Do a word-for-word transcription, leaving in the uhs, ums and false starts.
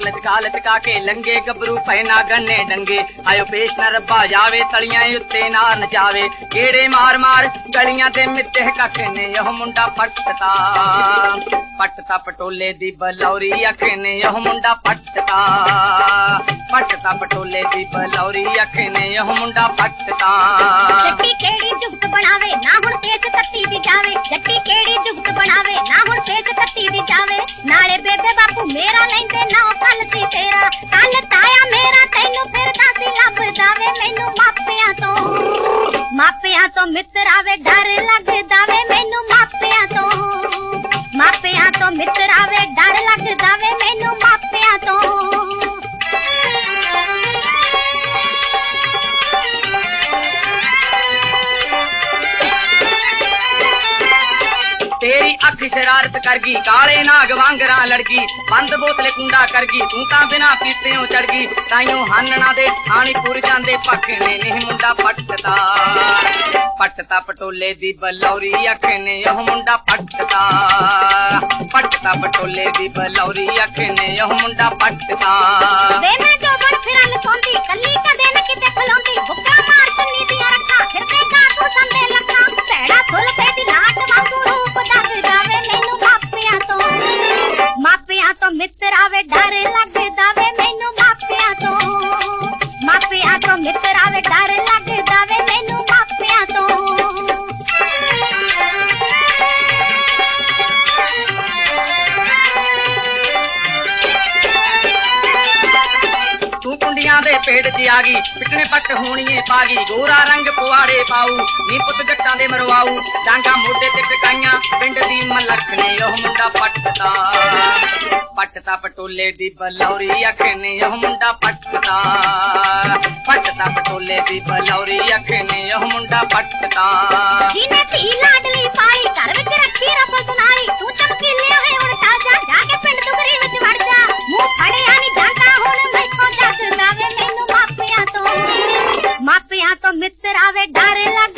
टका लटका के लंगे गबरू पहना गन्ने डंगे आयो पेश न रब्बा जावे तलियां उत्ते नार न जावे गेड़े मार मार गलियां ते मित्ते कखने यह मुंडा पटता पटता पटोले दी बलौरी अखने यह मुंडा पटता पटता पटोले दी बलौरी अखने यह मुंडा पटता जट्टी केड़ी जुगत बनावे ना हुण केस तत्ती दी जावे जट्टी केड़ी जुगत बनावे ना हुण केस तत्ती दी जावे नाले बेबे बापू मेरा लैंदे ना कल सी तेरा कल ताया मेरा तैनू फिरदा सी लब जावे मैनू मापियां तो मापियां तो मित्र आवे डर लग जावे मैनू मापियां तो मापियां तो मित्र आवे डर लग जावे मैनू मापियां तो तेरी अख शरारत करगी काले नाग वांगरा लड़गी बंद बोतले कुंडा करगी तू तां बिना पीतेओ चढ़गी ताइयों हानना दे थानी पुर जांदे पखने नहीं मुंडा पटता पटता पटोले दी बलौरी अखने यह मुंडा पटता पटता पटोले दी बलौरी अखने यह मुंडा पटता वे मैं जो बड़ फिरल सोंदी कल्ली कदे न किते खलोंदी भुक्का मार चुन्नी दिया रखा फिर ते का तू संदे लखा पैड़ा खुल पे दी लाट वांगू रूप दग जावे मैनू मापियां तो मापियां तो मित्र आवे डर लग जावे मैनू मापियां तो मापियां तो मित्र आवे डर लग जावे मैनू मापियां तो तू कुंडियां दे पेड़ च आगी पिटने पट होणीए पागी गोरा रंग पुआड़े पाऊ नी पुत जट्टां दे मरवाऊ डांगा मोढे ते टकाइयां पिंड दी मलखने यह मुंडा पटता पटता पटोले दी बलौरी अखने यह मुंडा पटता पटता पटोले दी बलौरी अखने यह मुंडा पटता जिने धी लाडली पाई घर विच रखी रब सुनाई तू चमकीले होए हुण ताजा जाके पिंड दुगरी विच वड़ जा मुंह फड़िया नी जांदा हुण मैथों जग जावे मैनू मापियां तो मापियां तो मित्र आवे डर लग